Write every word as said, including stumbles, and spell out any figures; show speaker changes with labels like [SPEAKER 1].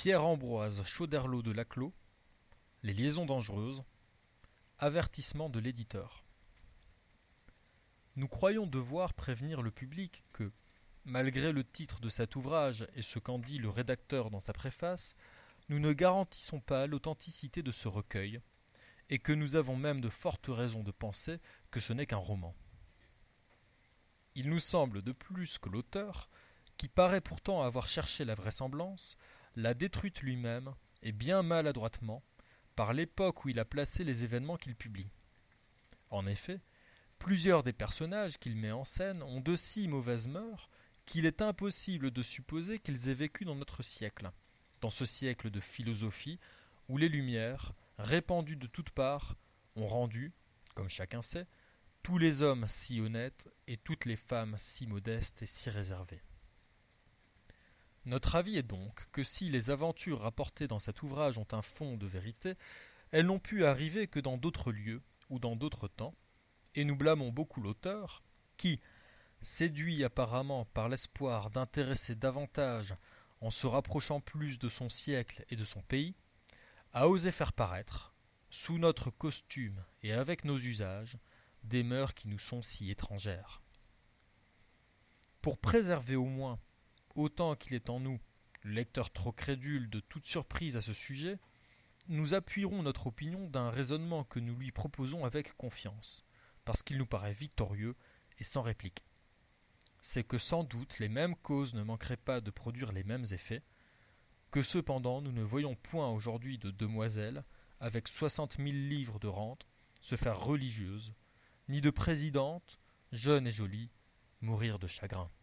[SPEAKER 1] Pierre-Ambroise Chauderlot de Laclos, Les liaisons dangereuses, avertissement de l'éditeur. Nous croyons devoir prévenir le public que, malgré le titre de cet ouvrage et ce qu'en dit le rédacteur dans sa préface, nous ne garantissons pas l'authenticité de ce recueil, et que nous avons même de fortes raisons de penser que ce n'est qu'un roman. Il nous semble de plus que l'auteur, qui paraît pourtant avoir cherché la vraisemblance, l'a détruite lui-même, et bien maladroitement, par l'époque où il a placé les événements qu'il publie. En effet, plusieurs des personnages qu'il met en scène ont de si mauvaises mœurs qu'il est impossible de supposer qu'ils aient vécu dans notre siècle, dans ce siècle de philosophie où les Lumières, répandues de toutes parts, ont rendu, comme chacun sait, tous les hommes si honnêtes et toutes les femmes si modestes et si réservées. Notre avis est donc que si les aventures rapportées dans cet ouvrage ont un fond de vérité, elles n'ont pu arriver que dans d'autres lieux ou dans d'autres temps, et nous blâmons beaucoup l'auteur, qui, séduit apparemment par l'espoir d'intéresser davantage en se rapprochant plus de son siècle et de son pays, a osé faire paraître, sous notre costume et avec nos usages, des mœurs qui nous sont si étrangères. Pour préserver au moins, autant qu'il est en nous, le lecteur trop crédule de toute surprise à ce sujet, nous appuierons notre opinion d'un raisonnement que nous lui proposons avec confiance, parce qu'il nous paraît victorieux et sans réplique. C'est que sans doute les mêmes causes ne manqueraient pas de produire les mêmes effets, que cependant nous ne voyons point aujourd'hui de demoiselles, avec soixante mille livres de rente, se faire religieuses, ni de présidentes, jeunes et jolies, mourir de chagrin.